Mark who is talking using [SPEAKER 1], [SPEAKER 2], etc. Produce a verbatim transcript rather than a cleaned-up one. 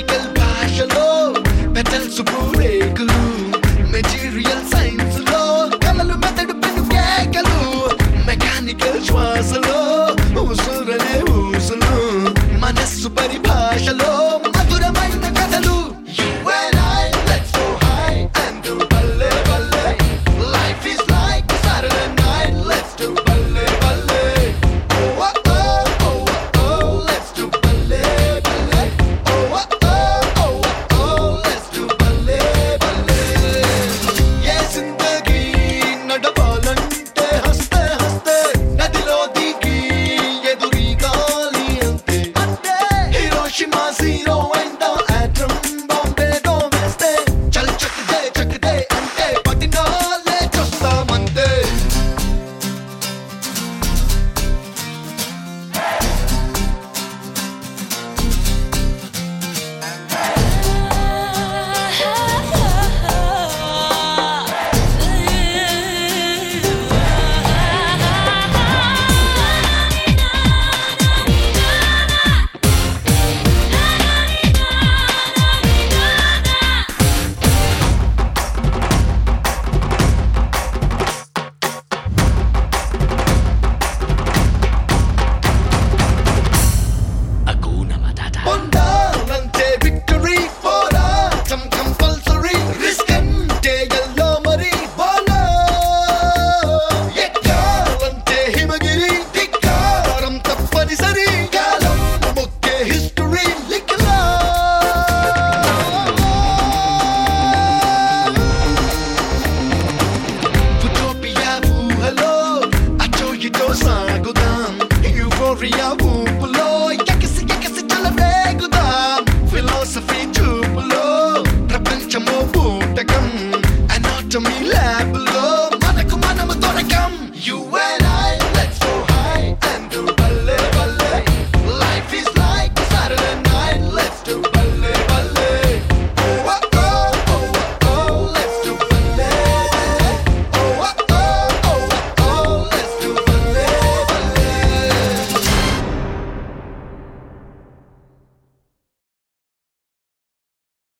[SPEAKER 1] Mechanical భాషలో petals పూరేకులు material science లో కలలు మెదడు పెను కేకలు మెకానికల్ శ్వాసలో ఊసులనే ఊసులు మనస్సు పరిభాషలో మధురమైన కథలు You and I, let's go high and do balle balle. Life is like a Saturday night, let's do balle balle. Oh oh oh oh oh, let's do balle balle. Oh oh oh oh oh, let's do balle balle. Ye zindagi nadavalante haste haste nadilo digi eduri gali ante Hiroshima zero.